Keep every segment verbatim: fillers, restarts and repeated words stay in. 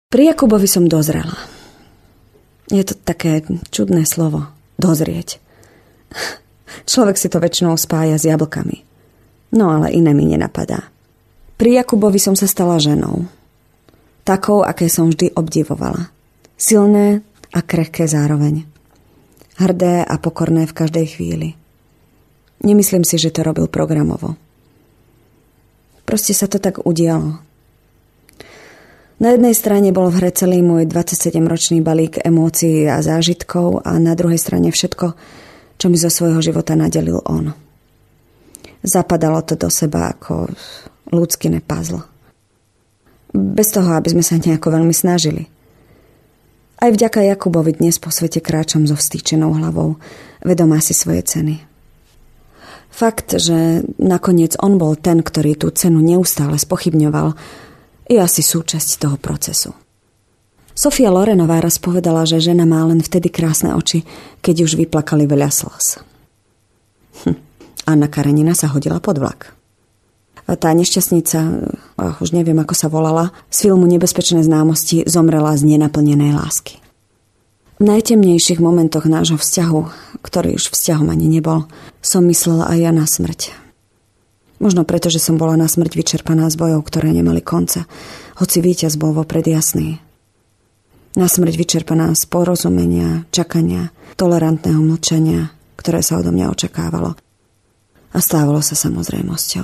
Pri Jakubovi som dozrela. Je to také čudné slovo. Dozrieť. Človek si to väčšinou spája s jablkami. No ale iné mi nenapadá. Pri Jakubovi som sa stala ženou. Takou, aké som vždy obdivovala. Silné a krehké zároveň. Hrdé a pokorné v každej chvíli. Nemyslím si, že to robil programovo. Proste sa to tak udialo. Na jednej strane bol v hre celý môj dvadsaťsedemročný balík emócií a zážitkov a na druhej strane všetko, čo mi zo svojho života nadelil on. Zapadalo to do seba ako ľudský puzzle. Bez toho, aby sme sa nejako veľmi snažili. Aj vďaka Jakubovi dnes po svete kráčam so vstýčenou hlavou, vedomá si svoje ceny. Fakt, že nakoniec on bol ten, ktorý tú cenu neustále spochybňoval, je asi súčasť toho procesu. Sofia Lorenová raz povedala, že žena má len vtedy krásne oči, keď už vyplakali veľa slz. Hm. Anna Karenina sa hodila pod vlak. A tá nešťastnica, oh, už neviem ako sa volala, z filmu Nebezpečné známosti zomrela z nenaplnenej lásky. V najtemnejších momentoch nášho vzťahu, ktorý už vzťahom ani nebol, som myslela aj ja na smrť. Možno preto, že som bola na smrť vyčerpaná z bojov, ktoré nemali konca, hoci víťaz bol vopred jasný. Na smrť vyčerpaná z porozumenia, čakania, tolerantného mlčania, ktoré sa odo mňa očakávalo. A stávalo sa samozrejmosťou.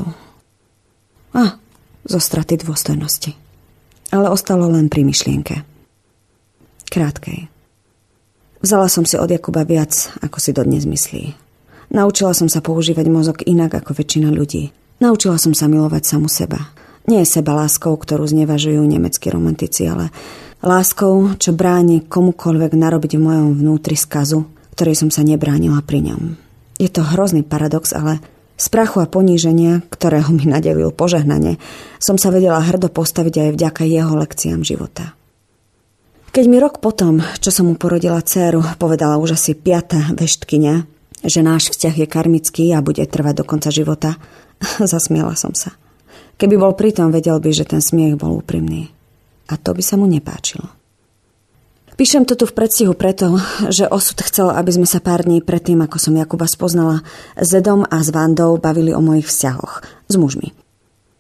A zo straty dôstojnosti. Ale ostalo len pri myšlienke. Krátkej. Vzala som si od Jakuba viac, ako si dodnes myslí. Naučila som sa používať mozog inak ako väčšina ľudí. Naučila som sa milovať samu seba. Nie seba láskou, ktorú znevažujú nemeckí romantici, ale láskou, čo bráni komukoľvek narobiť v mojom vnútri skazu, ktorej som sa nebránila pri ňom. Je to hrozný paradox, ale z prachu a poníženia, ktorého mi nadelil požehnanie, som sa vedela hrdo postaviť aj vďaka jeho lekciám života. Keď mi rok potom, čo som mu porodila dcéru, povedala už asi piata veštkyňa, že náš vzťah je karmický a bude trvať do konca života, zasmiela som sa. Keby bol pritom, vedel by, že ten smiech bol úprimný. A to by sa mu nepáčilo. Píšem to tu v predstihu preto, že osud chcel, aby sme sa pár dní predtým, ako som Jakuba spoznala, s Edom a s Vandou bavili o mojich vzťahoch s mužmi.